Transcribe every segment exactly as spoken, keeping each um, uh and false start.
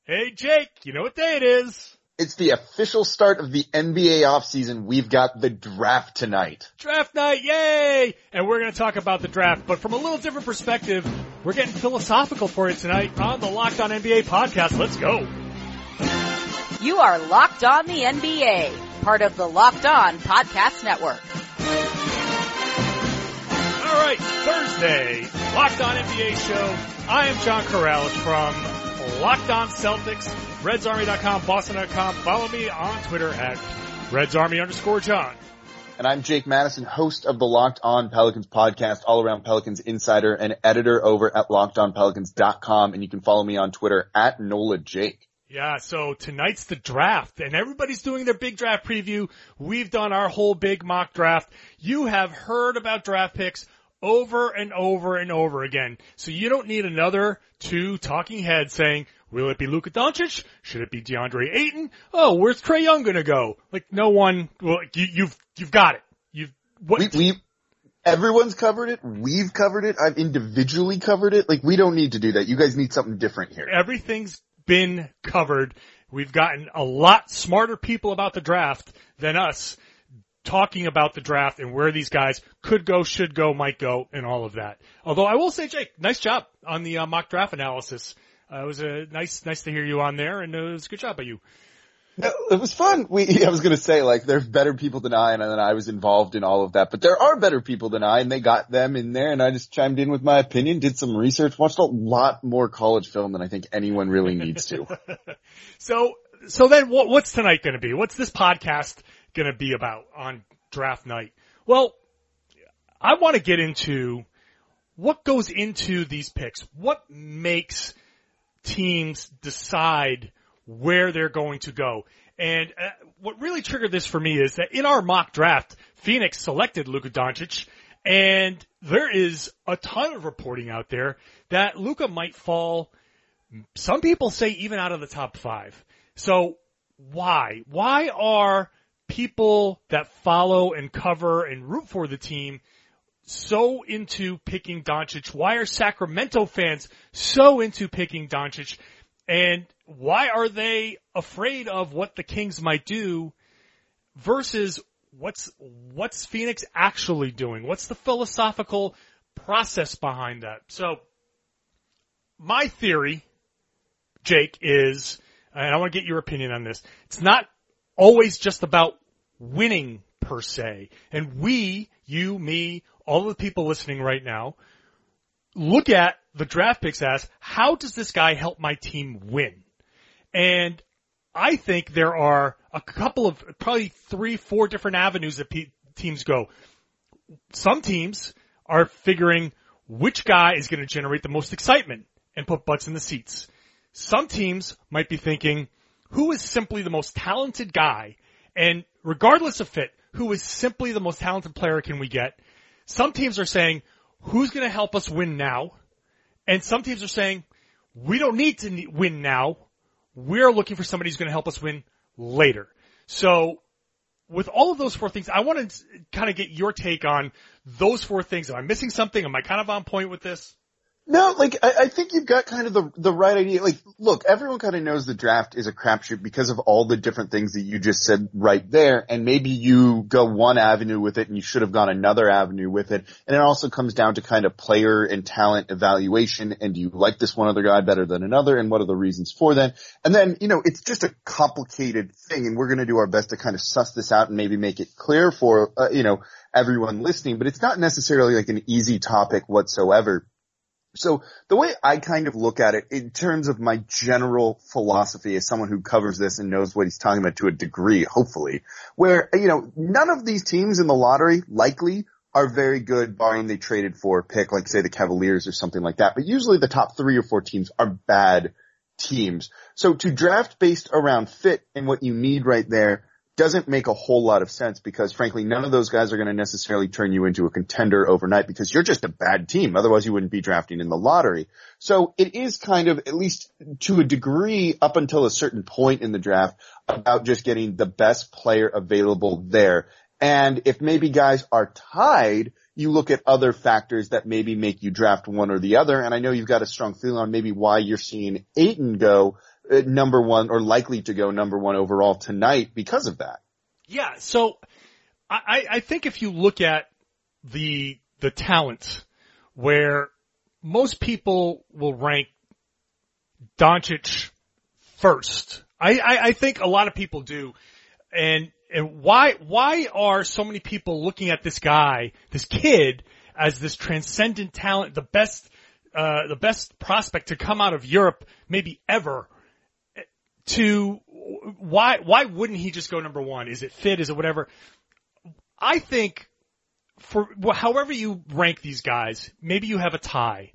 Hey, Jake, you know what day it is? It's the official start of the N B A offseason. We've got the draft tonight. Draft night, yay! And we're going to talk about the draft, but from a little different perspective. We're getting philosophical for you tonight on the Locked On N B A podcast. Let's go. You are Locked On the N B A, part of the Locked On Podcast Network. All right, Thursday, Locked On N B A show. I am John Corrales from Locked On Celtics, Reds Army dot com, Boston dot com. Follow me on Twitter at Reds Army underscore John. And I'm Jake Madison, host of the Locked On Pelicans podcast, all-around Pelicans insider and editor over at locked on pelicans dot com. And you can follow me on Twitter at Nola Jake. Yeah, so tonight's the draft, and everybody's doing their big draft preview. We've done our whole big mock draft. You have heard about draft picks over and over and over again. So you don't need another two talking heads saying, will it be Luka Doncic? Should it be DeAndre Ayton? Oh, where's Trae Young gonna go? Like, no one, well, you, you've, you've got it. You've, what? We, we, everyone's covered it. We've covered it. I've individually covered it. Like, we don't need to do that. You guys need something different here. Everything's been covered. We've gotten a lot smarter people about the draft than us talking about the draft and where these guys could go, should go, might go, and all of that. Although I will say, Jake, nice job on the uh, mock draft analysis. Uh, it was a nice, nice to hear you on there, and it was a good job by you. No, it was fun. We, I was going to say, like, there's better people than I, and then I was involved in all of that. But there are better people than I, and they got them in there, and I just chimed in with my opinion, did some research, watched a lot more college film than I think anyone really needs to. so, so then what, what's tonight going to be? What's this podcast going to be about on draft night? Well, I want to get into what goes into these picks. What makes teams decide where they're going to go. And uh, what really triggered this for me is that in our mock draft, Phoenix selected Luka Doncic, and there is a ton of reporting out there that Luka might fall, some people say even out of the top five. So why? Why are people that follow and cover and root for the team so into picking Doncic? Why are Sacramento fans so into picking Doncic? And why are they afraid of what the Kings might do versus what's, what's Phoenix actually doing? What's the philosophical process behind that? So my theory, Jake, is, and I want to get your opinion on this, it's not always just about winning per se. And we, you, me, all of the people listening right now, look at the draft picks as, how does this guy help my team win? And I think there are a couple of, probably three, four different avenues that pe- teams go. Some teams are figuring which guy is going to generate the most excitement and put butts in the seats. Some teams might be thinking, who is simply the most talented guy? And regardless of fit, who is simply the most talented player can we get? Some teams are saying, who's going to help us win now? And some teams are saying, we don't need to win now. We're looking for somebody who's going to help us win later. So with all of those four things, I want to kind of get your take on those four things. Am I missing something? Am I kind of on point with this? No, like, I, I think you've got kind of the, the right idea. Like, look, everyone kind of knows the draft is a crapshoot because of all the different things that you just said right there. And maybe you go one avenue with it and you should have gone another avenue with it. And it also comes down to kind of player and talent evaluation. And do you like this one other guy better than another? And what are the reasons for that? And then, you know, it's just a complicated thing. And we're going to do our best to kind of suss this out and maybe make it clear for, uh, you know, everyone listening. But it's not necessarily like an easy topic whatsoever. So the way I kind of look at it in terms of my general philosophy as someone who covers this and knows what he's talking about to a degree, hopefully, where, you know, none of these teams in the lottery likely are very good, barring they traded for a pick, like say the Cavaliers or something like that. But usually the top three or four teams are bad teams. So to draft based around fit and what you need right there doesn't make a whole lot of sense because, frankly, none of those guys are going to necessarily turn you into a contender overnight because you're just a bad team. Otherwise, you wouldn't be drafting in the lottery. So it is kind of, at least to a degree, up until a certain point in the draft, about just getting the best player available there. And if maybe guys are tied, you look at other factors that maybe make you draft one or the other. And I know you've got a strong feeling on maybe why you're seeing Ayton go. uh, number one or likely to go number one overall tonight because of that. Yeah. So I, I think if you look at the, the talent where most people will rank Doncic first, I, I, I think a lot of people do. And, and why, why are so many people looking at this guy, this kid, as this transcendent talent, the best, uh, the best prospect to come out of Europe maybe ever? To, why, why wouldn't he just go number one? Is it fit? Is it whatever? I think for, however you rank these guys, maybe you have a tie.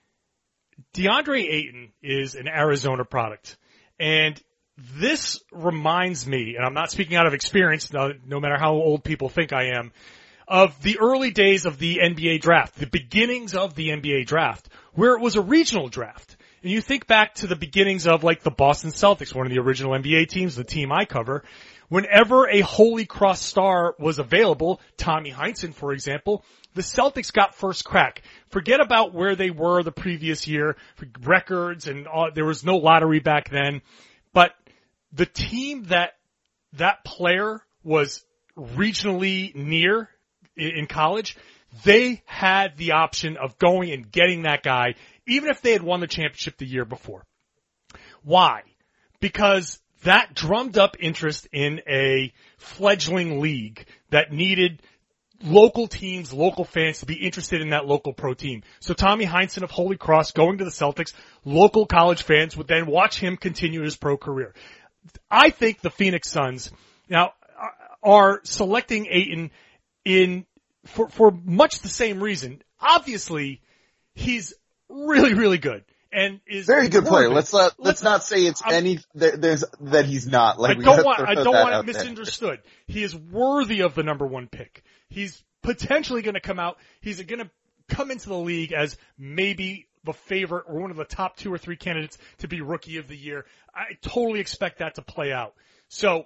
DeAndre Ayton is an Arizona product. And this reminds me, and I'm not speaking out of experience, no, no matter how old people think I am, of the early days of the N B A draft, the beginnings of the N B A draft, where it was a regional draft. And you think back to the beginnings of like the Boston Celtics, one of the original N B A teams, the team I cover. Whenever a Holy Cross star was available, Tommy Heinsohn, for example, the Celtics got first crack. Forget about where they were the previous year, records, and all, there was no lottery back then. But the team that that player was regionally near in college, they had the option of going and getting that guy, even if they had won the championship the year before. Why? Because that drummed up interest in a fledgling league that needed local teams, local fans to be interested in that local pro team. So Tommy Heinsohn of Holy Cross going to the Celtics, local college fans would then watch him continue his pro career. I think the Phoenix Suns now are selecting Ayton in for for much the same reason. Obviously, he's really, really good. And is very good player. Let's not, let's, let's not say it's I'm, any, that there's, that he's not. Like, I don't want, I don't want it misunderstood. There. He is worthy of the number one pick. He's potentially going to come out, he's going to come into the league as maybe the favorite or one of the top two or three candidates to be rookie of the year. I totally expect that to play out. So,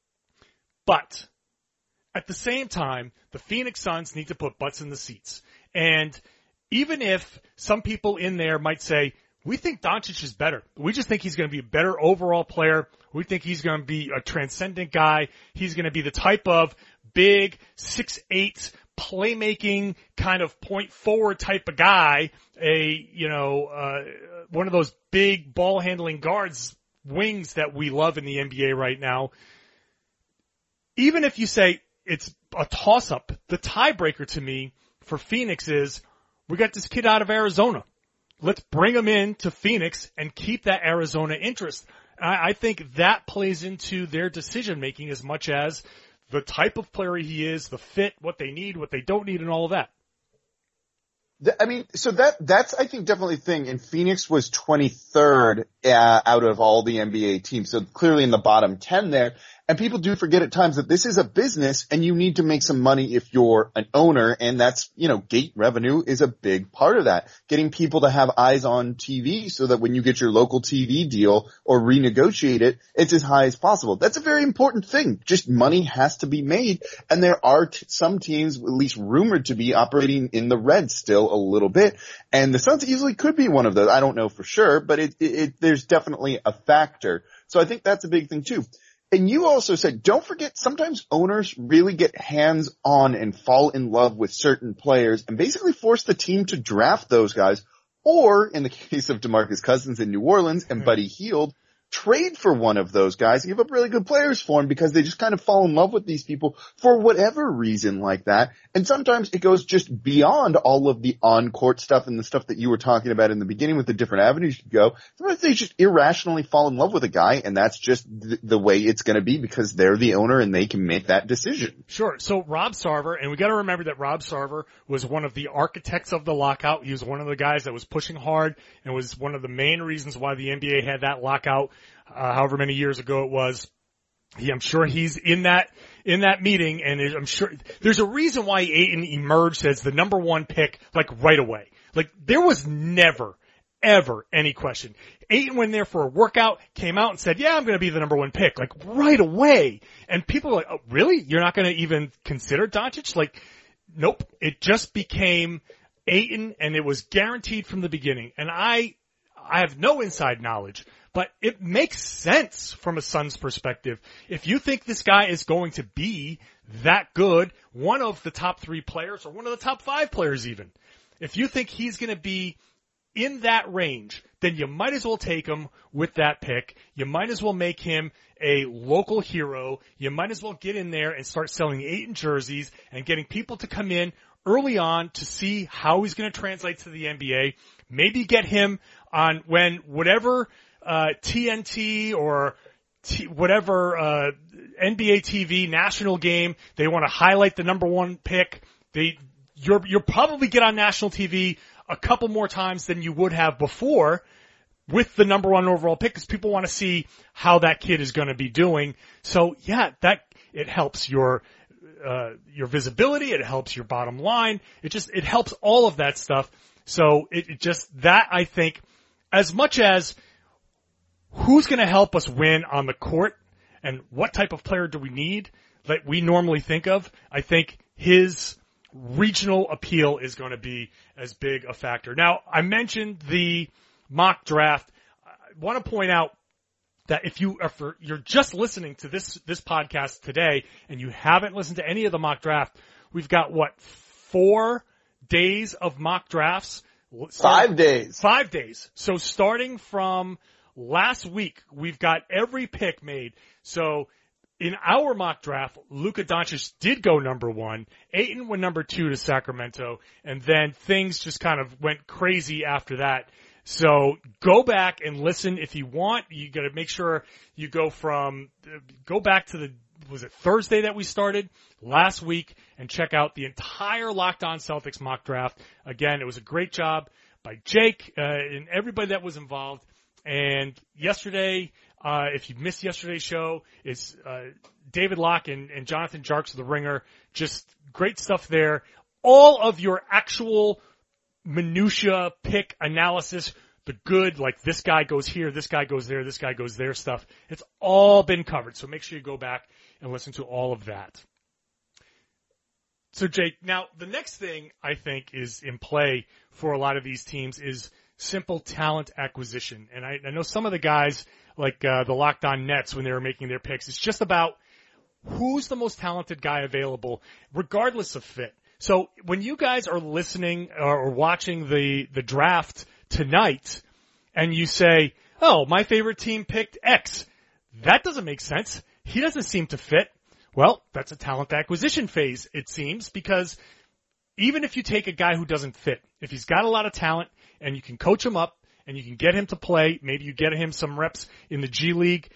but at the same time, the Phoenix Suns need to put butts in the seats. And even if some people in there might say, we think Doncic is better. We just think he's going to be a better overall player. We think he's going to be a transcendent guy. He's going to be the type of big, six eight, playmaking, kind of point forward type of guy. A, you know, uh, one of those big ball handling guards, wings that we love in the N B A right now. Even if you say it's a toss up, the tiebreaker to me for Phoenix is, we got this kid out of Arizona. Let's bring him in to Phoenix and keep that Arizona interest. I, I think that plays into their decision making as much as the type of player he is, the fit, what they need, what they don't need, and all of that. I mean, so that, that's, I think, definitely a thing. And Phoenix was twenty-third uh, out of all the N B A teams. So clearly in the bottom ten there. And people do forget at times that this is a business and you need to make some money if you're an owner. And that's, you know, gate revenue is a big part of that. Getting people to have eyes on T V so that when you get your local T V deal or renegotiate it, it's as high as possible. That's a very important thing. Just money has to be made. And there are t- some teams, at least rumored to be, operating in the red still a little bit. And the Suns easily could be one of those. I don't know for sure, but it, it, it there's definitely a factor. So I think that's a big thing too. And you also said, don't forget, sometimes owners really get hands-on and fall in love with certain players and basically force the team to draft those guys. Or, in the case of DeMarcus Cousins in New Orleans and Buddy Hield, trade for one of those guys, give up really good players for him because they just kind of fall in love with these people for whatever reason like that. And sometimes it goes just beyond all of the on-court stuff and the stuff that you were talking about in the beginning with the different avenues you go. Sometimes they just irrationally fall in love with a guy, and that's just th- the way it's going to be because they're the owner and they can make that decision. Sure. So Rob Sarver, and we got to remember that Rob Sarver was one of the architects of the lockout. He was one of the guys that was pushing hard and was one of the main reasons why the N B A had that lockout. Uh, however many years ago it was. He, I'm sure he's in that, in that meeting, and I'm sure there's a reason why Ayton emerged as the number one pick, like right away. Like there was never, ever any question. Ayton went there for a workout, came out and said, yeah, I'm going to be the number one pick, like right away. And people are like, oh, really? You're not going to even consider Doncic? Like, nope. It just became Ayton, and it was guaranteed from the beginning. And I, I have no inside knowledge, but it makes sense from a Suns perspective. If you think this guy is going to be that good, one of the top three players or one of the top five players even, if you think he's going to be in that range, then you might as well take him with that pick. You might as well make him a local hero. You might as well get in there and start selling Ayton jerseys and getting people to come in early on to see how he's going to translate to the N B A. Maybe get him on when whatever uh T N T or T, whatever uh N B A T V national game, they want to highlight the number one pick. They you're you'll probably get on national T V a couple more times than you would have before with the number one overall pick, because people want to see how that kid is going to be doing. So yeah, that it helps your uh your visibility, it helps your bottom line, it just it helps all of that stuff. So it, it just that I think, as much as who's going to help us win on the court and what type of player do we need that we normally think of, I think his regional appeal is going to be as big a factor. Now, I mentioned the mock draft. I want to point out that if you if you're just listening to this this podcast today and you haven't listened to any of the mock draft, we've got what four days of mock drafts. Five days. Five days. So starting from last week, we've got every pick made. So in our mock draft, Luka Doncic did go number one. Ayton went number two to Sacramento. And then things just kind of went crazy after that. So go back and listen if you want. You got to make sure you go from, go back to the, was it Thursday that we started last week, and check out the entire Locked On Celtics mock draft. Again, it was a great job by Jake uh, and everybody that was involved. And yesterday, uh, if you missed yesterday's show, it's uh, David Locke and, and Jonathan Jarks of The Ringer. Just great stuff there. All of your actual minutia pick analysis, the good, like this guy goes here, this guy goes there, this guy goes there stuff, it's all been covered. So make sure you go back and listen to all of that. So Jake, now the next thing I think is in play for a lot of these teams is simple talent acquisition. And I, I know some of the guys, like uh, the Locked On Nets, when they were making their picks, it's just about who's the most talented guy available, regardless of fit. So when you guys are listening or watching the, the draft tonight and you say, oh, my favorite team picked X, that doesn't make sense. He doesn't seem to fit. Well, that's a talent acquisition phase, it seems, because even if you take a guy who doesn't fit, if he's got a lot of talent and you can coach him up and you can get him to play, maybe you get him some reps in the G League,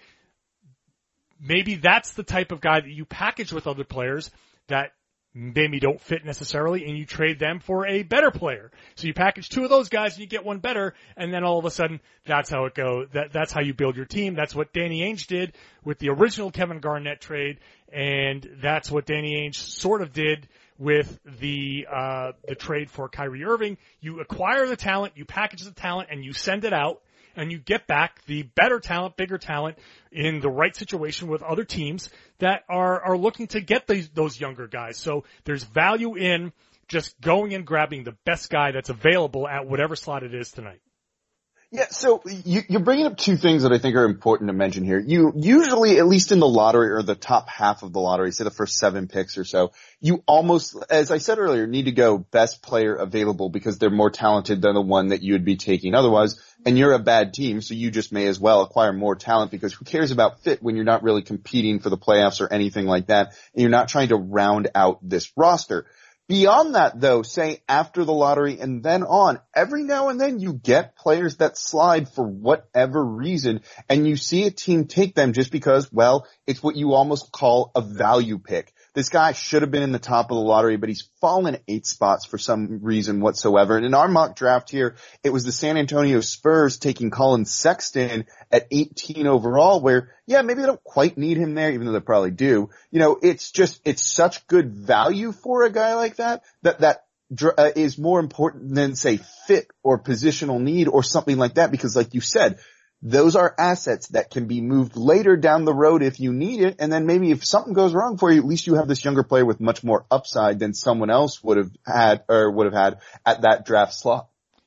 maybe that's the type of guy that you package with other players that maybe don't fit necessarily, and you trade them for a better player. So you package two of those guys and you get one better, and then all of a sudden, that's how it goes. That, that's how you build your team. That's what Danny Ainge did with the original Kevin Garnett trade, and that's what Danny Ainge sort of did with the, uh, the trade for Kyrie Irving. You acquire the talent, you package the talent, and you send it out, and you get back the better talent, bigger talent in the right situation with other teams that are, are looking to get these, those younger guys. So there's value in just going and grabbing the best guy that's available at whatever slot it is tonight. Yeah, so you, you're bringing up two things that I think are important to mention here. You usually, at least in the lottery or the top half of the lottery, say the first seven picks or so, you almost, as I said earlier, need to go best player available because they're more talented than the one that you would be taking otherwise. And you're a bad team, so you just may as well acquire more talent because who cares about fit when you're not really competing for the playoffs or anything like that, and you're not trying to round out this roster. Beyond that, though, say after the lottery and then on, every now and then you get players that slide for whatever reason, and you see a team take them just because, well, it's what you almost call a value pick. This guy should have been in the top of the lottery, but he's fallen eight spots for some reason whatsoever. And in our mock draft here, it was the San Antonio Spurs taking Colin Sexton at eighteen overall, where, yeah, maybe they don't quite need him there, even though they probably do. You know, it's just, it's such good value for a guy like that, that, that uh, is more important than, say, fit or positional need or something like that, because like you said, those are assets that can be moved later down the road if you need it, and then maybe if something goes wrong for you, at least you have this younger player with much more upside than someone else would have had or would have had at that draft slot.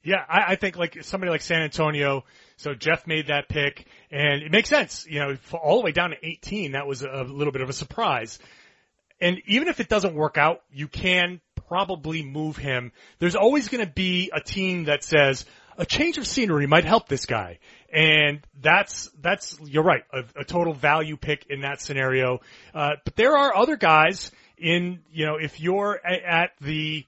Yeah, I, I think like somebody like San Antonio, so Jeff made that pick, and it makes sense. You know, for all the way down to eighteen, that was a little bit of a surprise. And even if it doesn't work out, you can probably move him. There's always going to be a team that says a change of scenery might help this guy. And that's, that's, you're right, a, a total value pick in that scenario. Uh, but there are other guys in, you know, if you're a, at the,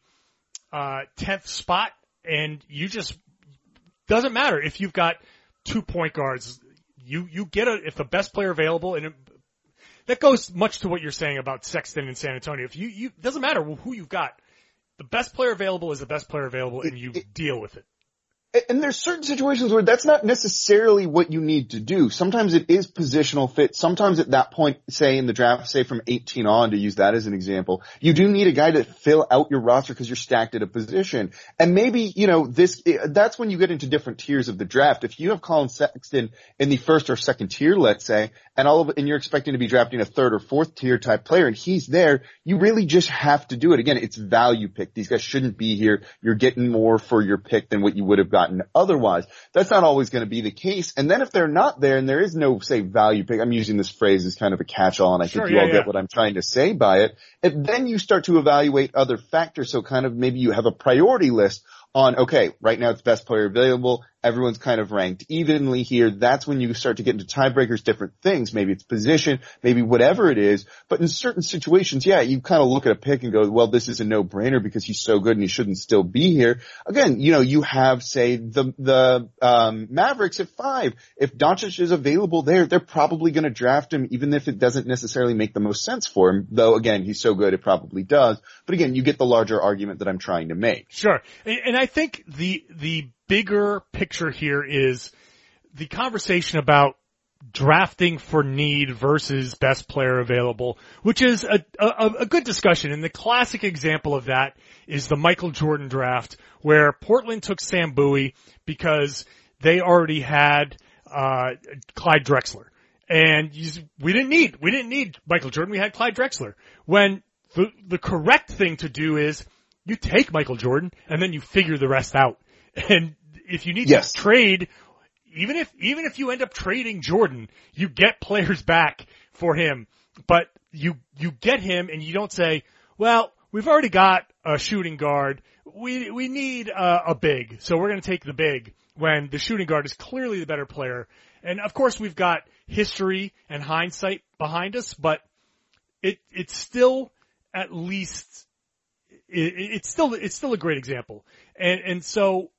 uh, tenth spot and you just, doesn't matter if you've got two point guards, you, you get a, if the best player available, and it, that goes much to what you're saying about Sexton and San Antonio. If you, you, doesn't matter who you've got. The best player available is the best player available, and you it, deal with it. And there's certain situations where that's not necessarily what you need to do. Sometimes it is positional fit. Sometimes at that point, say in the draft, say from eighteen on, to use that as an example, you do need a guy to fill out your roster because you're stacked at a position. And maybe, you know, this, that's when you get into different tiers of the draft. If you have Colin Sexton in the first or second tier, let's say, and all of it, and you're expecting to be drafting a third or fourth tier type player, and he's there, you really just have to do it. Again, it's value pick. These guys shouldn't be here. You're getting more for your pick than what you would have gotten otherwise. That's not always going to be the case. And then if they're not there and there is no, say, value pick, I'm using this phrase as kind of a catch-all, and I sure, think you yeah, all yeah. get what I'm trying to say by it. And then you start to evaluate other factors. So kind of maybe you have a priority list on, okay, right now it's best player available. Everyone's kind of ranked evenly here. That's when you start to get into tiebreakers, different things. Maybe it's position, maybe whatever it is. But in certain situations, yeah, you kind of look at a pick and go, well, this is a no-brainer because he's so good and he shouldn't still be here. Again, you know, you have, say, the the um Mavericks at five. If Doncic is available there, they're probably going to draft him, even if it doesn't necessarily make the most sense for him. Though, again, he's so good, it probably does. But again, you get the larger argument that I'm trying to make. Sure. And, and I think the the bigger picture here is the conversation about drafting for need versus best player available, which is a, a, a good discussion. And the classic example of that is the Michael Jordan draft, where Portland took Sam Bowie because they already had uh Clyde Drexler. And you, we didn't need we didn't need Michael Jordan, we had Clyde Drexler. When the the correct thing to do is you take Michael Jordan and then you figure the rest out. And if you need yes. to trade, even if, even if you end up trading Jordan, you get players back for him, but you, you get him and you don't say, well, we've already got a shooting guard. We, we need a, a big. So we're going to take the big when the shooting guard is clearly the better player. And of course we've got history and hindsight behind us, but it, it's still at least, it, it's still, it's still a great example. And, and so,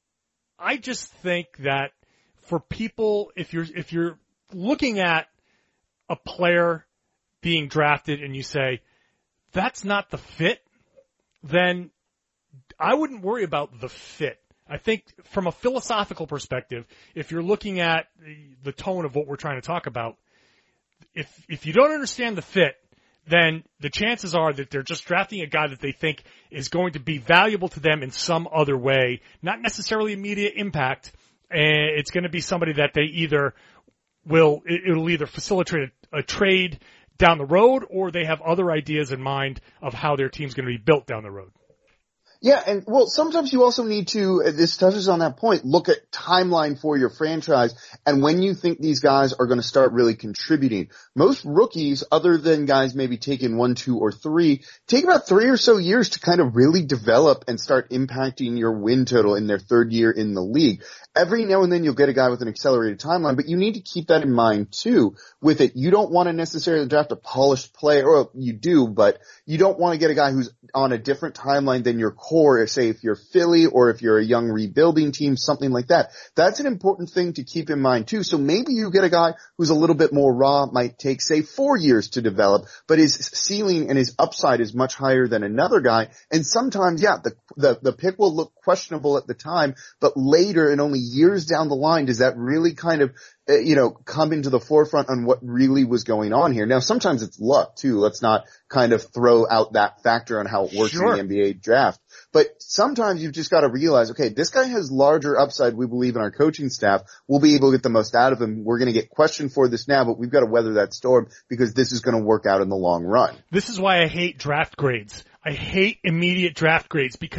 I just think that for people, if you're, if you're looking at a player being drafted and you say, that's not the fit, then I wouldn't worry about the fit. I think from a philosophical perspective, if you're looking at the tone of what we're trying to talk about, if, if you don't understand the fit, then the chances are that they're just drafting a guy that they think is going to be valuable to them in some other way, not necessarily immediate impact. And it's going to be somebody that they either will, it'll either facilitate a, a trade down the road, or they have other ideas in mind of how their team's going to be built down the road. Yeah, and well, sometimes you also need to, this touches on that point, look at timeline for your franchise and when you think these guys are going to start really contributing. Most rookies, other than guys maybe taking one, two, or three, take about three or so years to kind of really develop and start impacting your win total in their third year in the league. Every now and then you'll get a guy with an accelerated timeline, but you need to keep that in mind too with it. You don't want to necessarily draft a polished player, or you do, but you don't want to get a guy who's on a different timeline than your core, say if you're Philly or if you're a young rebuilding team, something like that. That's an important thing to keep in mind too. So maybe you get a guy who's a little bit more raw, might take say four years to develop, but his ceiling and his upside is much higher than another guy. And sometimes, yeah, the, the, the pick will look questionable at the time, but later and only years down the line does that really kind of, uh, you know, come into the forefront on what really was going on here. Now, sometimes it's luck too. Let's not kind of throw out that factor on how it works Sure. in the N B A draft. But sometimes you've just got to realize, okay, this guy has larger upside. We believe in our coaching staff. We'll be able to get the most out of him. We're going to get questioned for this now, but we've got to weather that storm because this is going to work out in the long run. This is why I hate draft grades. I hate immediate draft grades because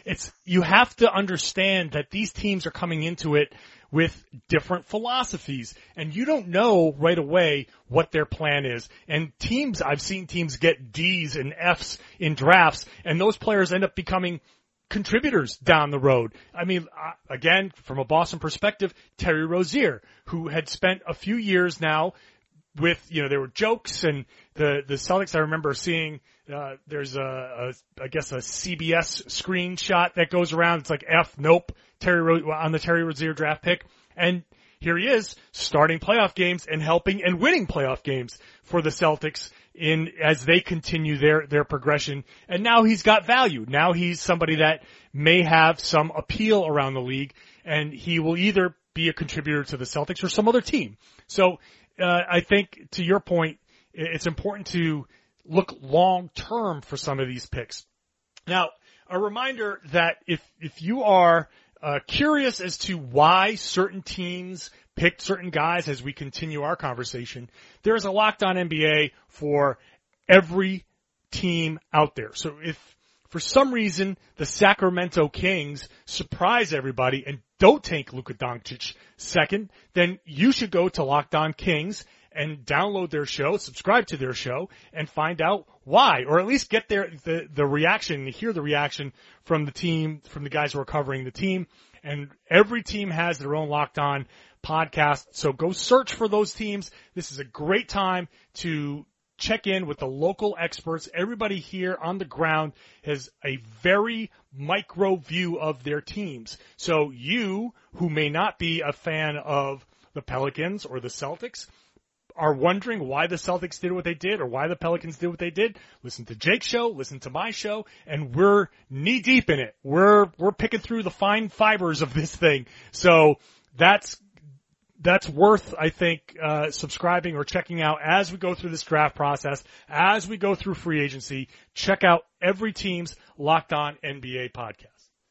it's, you have to understand that these teams are coming into it with different philosophies, and you don't know right away what their plan is. And teams, I've seen teams get D's and F's in drafts, and those players end up becoming contributors down the road. I mean, again, from a Boston perspective, Terry Rozier, who had spent a few years now with, you know, there were jokes, and the, the Celtics, I remember seeing, uh, there's a, a, I guess a C B S screenshot that goes around. It's like F, nope, Terry Ro- on the Terry Rozier draft pick. And here he is starting playoff games and helping and winning playoff games for the Celtics in, as they continue their, their progression. And now he's got value. Now he's somebody that may have some appeal around the league, and he will either be a contributor to the Celtics or some other team. So, uh, I think to your point, it's important to look long term for some of these picks. Now, a reminder that if, if you are, uh, curious as to why certain teams picked certain guys as we continue our conversation, there is a Locked On N B A for every team out there. So if for some reason the Sacramento Kings surprise everybody and don't take Luka Doncic second, then you should go to Locked On Kings and download their show, subscribe to their show, and find out why, or at least get their the, the reaction, hear the reaction from the team, from the guys who are covering the team. And every team has their own Locked On podcast, so go search for those teams. This is a great time to check in with the local experts. Everybody here on the ground has a very micro view of their teams. So you, who may not be a fan of the Pelicans or the Celtics, are wondering why the Celtics did what they did or why the Pelicans did what they did, listen to Jake's show, listen to my show, and we're knee deep in it. We're, we're picking through the fine fibers of this thing. So that's, that's worth, I think, uh, subscribing or checking out as we go through this draft process, as we go through free agency. Check out every team's Locked On N B A podcast.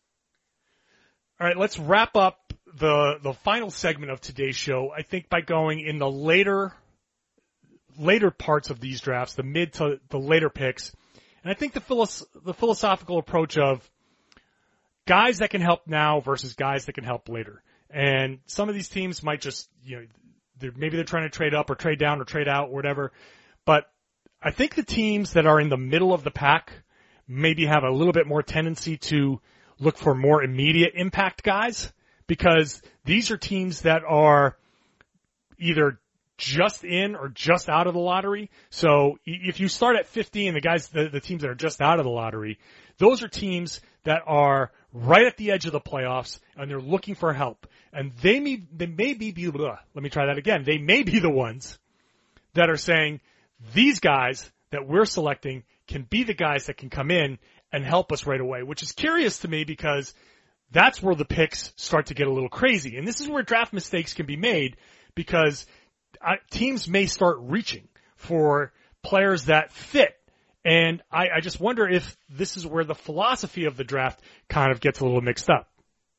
All right, let's wrap up the, the final segment of today's show, I think, by going in the later, later parts of these drafts, the mid to the later picks. And I think the philosoph- the philosophical approach of guys that can help now versus guys that can help later. And some of these teams might just, you know, they're, maybe they're trying to trade up or trade down or trade out or whatever. But I think the teams that are in the middle of the pack maybe have a little bit more tendency to look for more immediate impact guys, because these are teams that are either just in or just out of the lottery. So if you start at fifty and the guys, the, the teams that are just out of the lottery, those are teams that are right at the edge of the playoffs and they're looking for help. And they may, they may be, blah, let me try that again. They may be the ones that are saying these guys that we're selecting can be the guys that can come in and help us right away, which is curious to me because that's where the picks start to get a little crazy. And this is where draft mistakes can be made, because uh, teams may start reaching for players that fit. And I, I just wonder if this is where the philosophy of the draft kind of gets a little mixed up.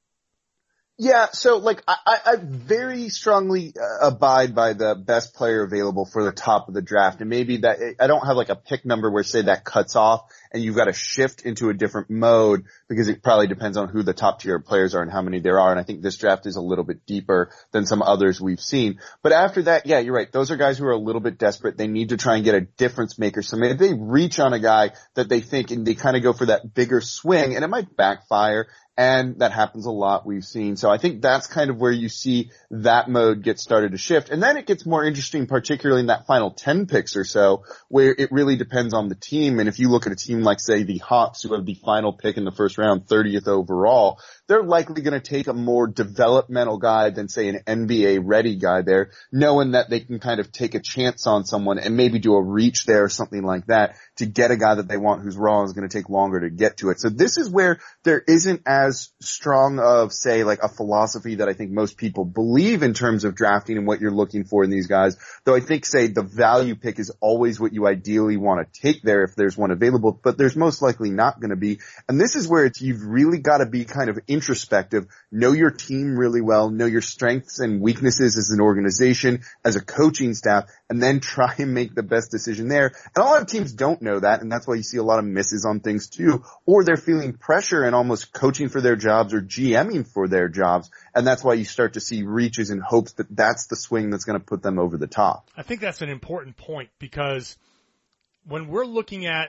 Yeah, so like I, I very strongly uh, abide by the best player available for the top of the draft, and maybe that I don't have like a pick number where say that cuts off and you've got to shift into a different mode, because it probably depends on who the top tier players are and how many there are. And I think this draft is a little bit deeper than some others we've seen. But after that, yeah, you're right. Those are guys who are a little bit desperate. They need to try and get a difference maker. So maybe they reach on a guy that they think, and they kind of go for that bigger swing, and it might backfire. And that happens a lot, we've seen. So I think that's kind of where you see that mode get started to shift. And then it gets more interesting, particularly in that final ten picks or so, where it really depends on the team. And if you look at a team like, say, the Hawks, who have the final pick in the first round, thirtieth overall, they're likely going to take a more developmental guy than, say, an N B A-ready guy there, knowing that they can kind of take a chance on someone and maybe do a reach there or something like that to get a guy that they want who's raw and is going to take longer to get to it. So this is where there isn't as as strong of, say, like a philosophy that I think most people believe in terms of drafting and what you're looking for in these guys. Though I think, say, the value pick is always what you ideally want to take there if there's one available, but there's most likely not going to be. And this is where it's, you've really got to be kind of introspective, know your team really well, know your strengths and weaknesses as an organization, as a coaching staff, and then try and make the best decision there. And a lot of teams don't know that, and that's why you see a lot of misses on things too. Or they're feeling pressure and almost coaching for their jobs or GMing for their jobs, and that's why you start to see reaches in hopes that that's the swing that's going to put them over the top. I think that's an important point, because when we're looking at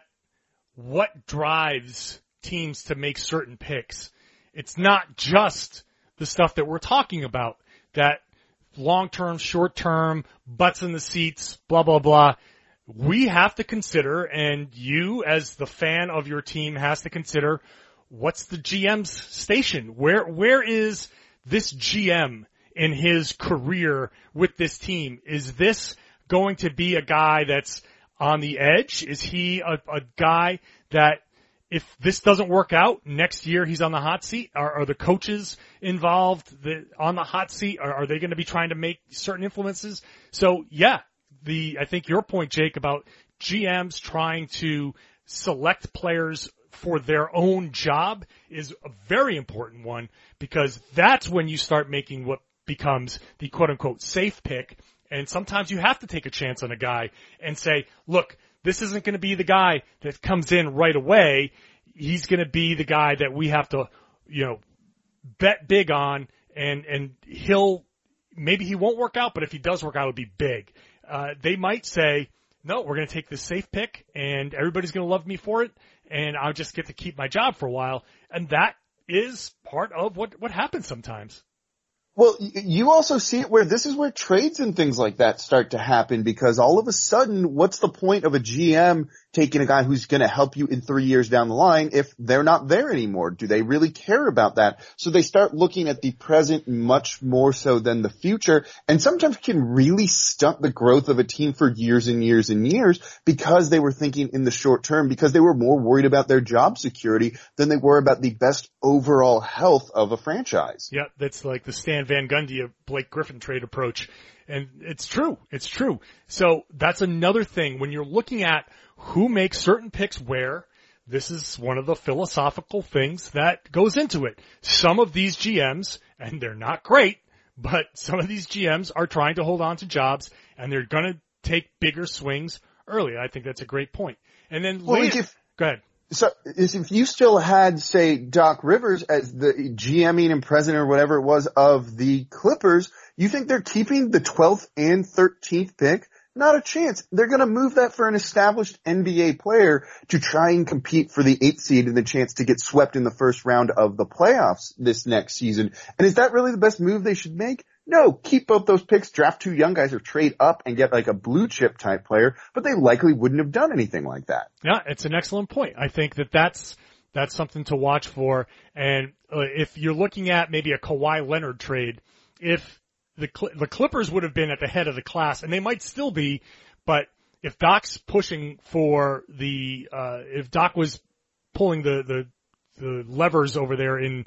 what drives teams to make certain picks, it's not just the stuff that we're talking about, that long-term, short-term, butts in the seats, blah, blah, blah. We have to consider, and you as the fan of your team has to consider, what's the G M's station? Where, where is this G M in his career with this team? Is this going to be a guy that's on the edge? Is he a, a guy that if this doesn't work out, next year he's on the hot seat? Are, are the coaches involved the, on the hot seat? Are, are they going to be trying to make certain influences? So, yeah, the I think your point, Jake, about G Ms trying to select players for their own job is a very important one, because that's when you start making what becomes the quote-unquote safe pick. And sometimes you have to take a chance on a guy and say, look, this isn't going to be the guy that comes in right away. He's going to be the guy that we have to, you know, bet big on, and, and he'll, maybe he won't work out, but if he does work out, it'll be big. Uh, they might say, no, we're going to take this safe pick and everybody's going to love me for it, and I'll just get to keep my job for a while. And that is part of what, what happens sometimes. Well, you also see it where this is where trades and things like that start to happen, because all of a sudden, what's the point of a G M taking a guy who's going to help you in three years down the line if they're not there anymore? Do they really care about that? So they start looking at the present much more so than the future, and sometimes can really stunt the growth of a team for years and years and years because they were thinking in the short term, because they were more worried about their job security than they were about the best overall health of a franchise. Yeah, that's like the Stan Van Gundy of Blake Griffin trade approach. And it's true. It's true. So that's another thing. When you're looking at who makes certain picks where, this is one of the philosophical things that goes into it. Some of these G Ms, and they're not great, but some of these G Ms are trying to hold on to jobs, and they're going to take bigger swings early. I think that's a great point. And then well, later, if, go ahead. So if you still had, say, Doc Rivers as the GMing and president or whatever it was of the Clippers, you think they're keeping the twelfth and thirteenth pick? Not a chance. They're going to move that for an established N B A player to try and compete for the eighth seed and the chance to get swept in the first round of the playoffs this next season. And is that really the best move they should make? No, keep both those picks, draft two young guys, or trade up and get like a blue chip type player, but they likely wouldn't have done anything like that. Yeah, it's an excellent point. I think that that's, that's something to watch for. And uh, if you're looking at maybe a Kawhi Leonard trade, if the, the Clippers would have been at the head of the class, and they might still be, but if Doc's pushing for the, uh, if Doc was pulling the, the, the levers over there in,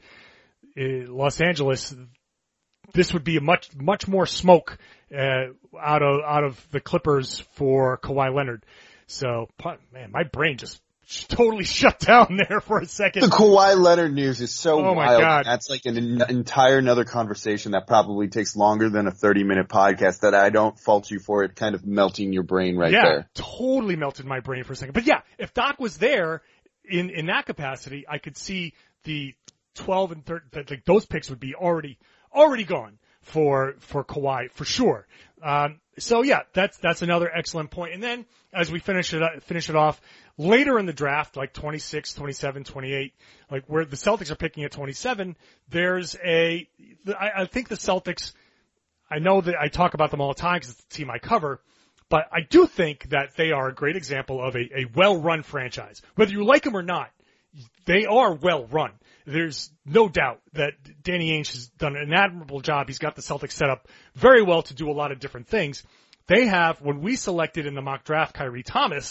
in Los Angeles, this would be a much, much more smoke, uh, out of, out of the Clippers for Kawhi Leonard. So, man, my brain just totally shut down there for a second. The Kawhi Leonard news is so oh my wild. God. That's like an, an entire another conversation that probably takes longer than a thirty minute podcast that I don't fault you for it kind of melting your brain right yeah, there. Yeah, totally melted my brain for a second. But yeah, if Doc was there in, in that capacity, I could see the twelve and thirteen, like those picks would be already, already gone for, for Kawhi, for sure. Um, so yeah, that's, that's another excellent point. And then as we finish it, finish it off later in the draft, like twenty-six, twenty-seven, twenty-eight, like where the Celtics are picking at twenty-seven, there's a, I, I think the Celtics, I know that I talk about them all the time because it's the team I cover, but I do think that they are a great example of a, a well-run franchise. Whether you like them or not, they are well-run. There's no doubt that Danny Ainge has done an admirable job. He's got the Celtics set up very well to do a lot of different things. They have, when we selected in the mock draft Kyrie Thomas,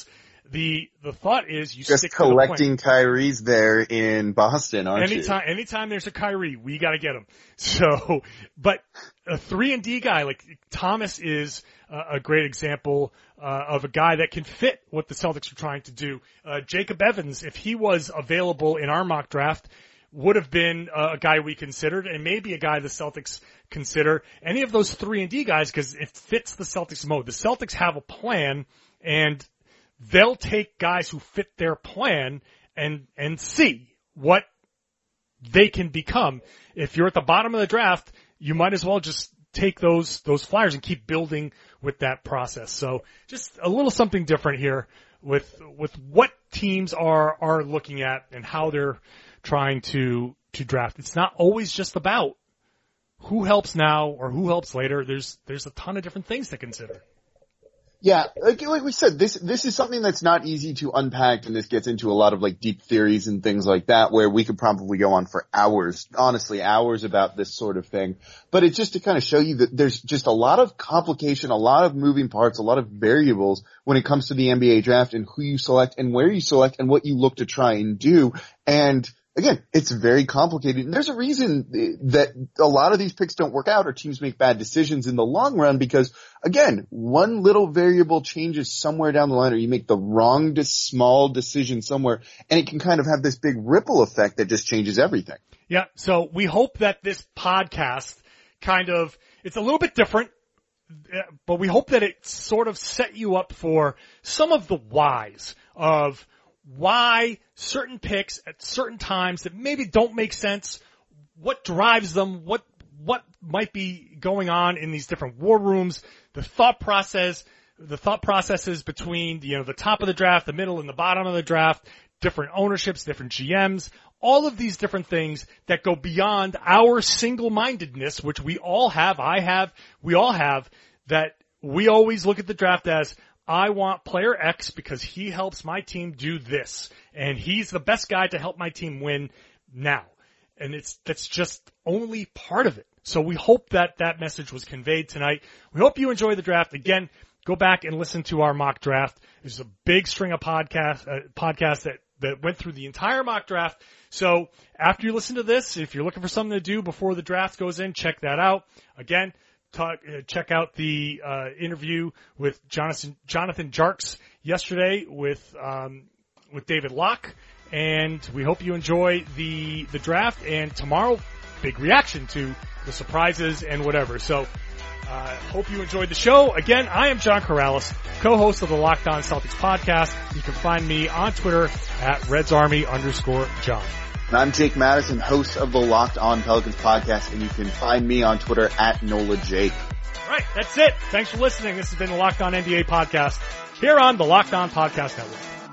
the the thought is you just stick to the collecting plan. Kyries there in Boston, aren't anytime, you? Anytime there's a Kyrie, we got to get him. So, but a three and D guy like Thomas is uh, a great example uh, of a guy that can fit what the Celtics are trying to do. Uh, Jacob Evans, if he was available in our mock draft, would have been uh, a guy we considered, and maybe a guy the Celtics consider. Any of those three and D guys, because it fits the Celtics mode. The Celtics have a plan, and they'll take guys who fit their plan and and see what they can become. If you're at the bottom of the draft, you might as well just take those those flyers and keep building with that process. So just a little something different here with with what teams are are looking at and how they're trying to to draft. It's not always just about who helps now or who helps later. There's there's a ton of different things to consider. Yeah, like, like we said, this, this is something that's not easy to unpack, and this gets into a lot of like deep theories and things like that, where we could probably go on for hours, honestly, hours about this sort of thing. But it's just to kind of show you that there's just a lot of complication, a lot of moving parts, a lot of variables when it comes to the N B A draft and who you select and where you select and what you look to try and do. And again, it's very complicated. And there's a reason that a lot of these picks don't work out or teams make bad decisions in the long run because, again, one little variable changes somewhere down the line or you make the wrong de- small decision somewhere and it can kind of have this big ripple effect that just changes everything. Yeah, so we hope that this podcast kind of, it's a little bit different, but we hope that it sort of set you up for some of the whys of why certain picks at certain times that maybe don't make sense, what drives them, what what might be going on in these different war rooms, the thought process, the thought processes between, you know, the top of the draft, the middle and the bottom of the draft, different ownerships, different G Ms, all of these different things that go beyond our single-mindedness, which we all have, I have, we all have, that we always look at the draft as, I want player X because he helps my team do this, and he's the best guy to help my team win now. And it's, that's just only part of it. So we hope that that message was conveyed tonight. We hope you enjoy the draft. Again, go back and listen to our mock draft. There's a big string of podcasts, uh, podcasts that, that went through the entire mock draft. So after you listen to this, if you're looking for something to do before the draft goes in, check that out. Again, Talk, uh, check out the uh, interview with Jonathan Jonathan Jarks yesterday with um, with David Locke, and we hope you enjoy the the draft. And tomorrow, big reaction to the surprises and whatever. So, uh, hope you enjoyed the show. Again, I am John Corrales, co-host of the Locked On Celtics podcast. You can find me on Twitter at Reds Army underscore John. And I'm Jake Madison, host of the Locked On Pelicans podcast, and you can find me on Twitter at Nola Jake. All right, that's it. Thanks for listening. This has been the Locked On N B A podcast here on the Locked On Podcast Network.